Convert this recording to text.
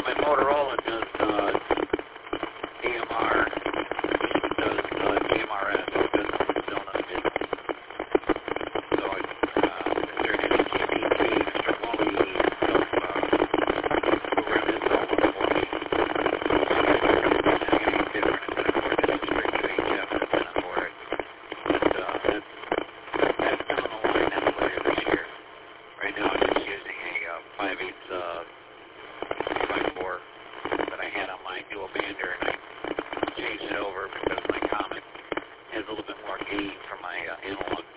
my Motorola does AMR, does DMRS, it doesn't zone on bit. So is there any GPT, Mr. Wally, program this over for me? It's going to be different instead of for just straight to HF antenna for it. But that's down the line, that's later this year. Right now I'm just using a 5/8 2x4 that I had on my dual bander, and I changed it over because my Comet has a little bit more gain for my analog